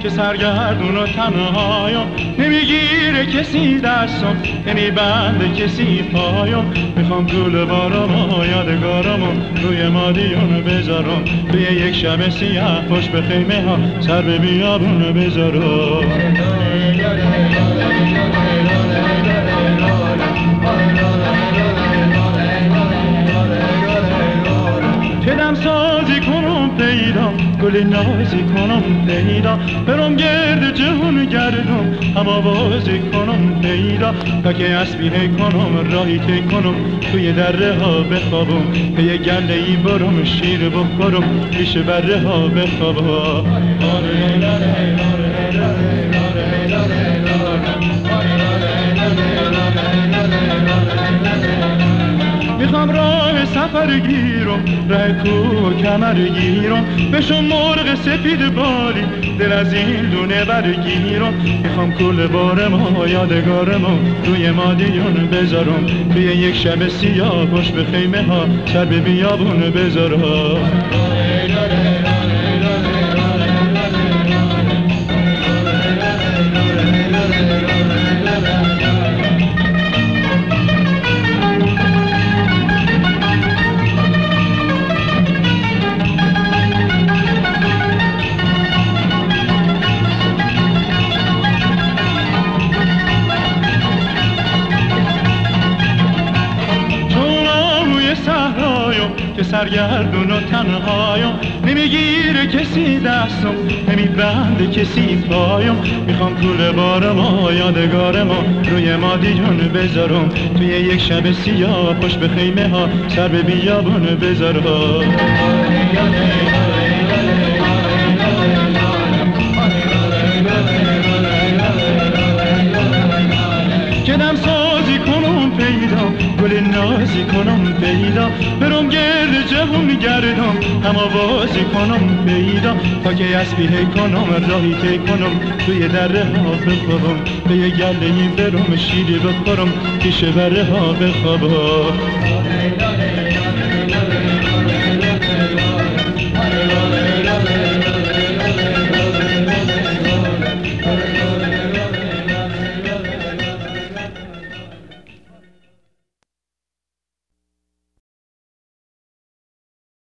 که سرگردون و تنهایم، نمیگیره کسی دستم، نمیبنده کسی پایم. میخوام گل بارم و یادگارم روی مادیون بذارم، توی یک شب سیاه پشت به خیمه ها سر به بیابون بذارم. کدم سازی کنم پیدا، گل نازی کنم پیدا، برم گرد جهون گردم، هوا بازی کنم پیدا. تا که اسبی کنم راهی تی کنم، توی دره ها بخوابم، به یه گله ای برم شیر بخورم، پیش بره ها بخوابم. میخوام راه سفر گیرم، راه کوه کمر گیرم، بشم مرغ سفید بالی، دل از این دونه برگیرم. میخوام کل بارم و یادگارم روی مادیون بذارم، توی یک شب سیاه پشت به خیمه ها سر به بیابون بذارم. که سرگردون و تنهایم، نمیگیره کسی دستم، نمیبنده کسی پایم. میخوام کل بارم و یادگارم روی مادیون بذارم، توی یک شب سیاه پشت به خیمه ها سر به بیابون بذارم. کدم سازی کنم پیدا، گل نازی کنم پیدا، برم گرد جهون گردم، هوا بازی کنم پیدا. تا که اسبی کنم راهی تی کنم، توی دره ها بخوابم، به یه گله ای برم شیری بخورم، پیش بره ها بخوابم.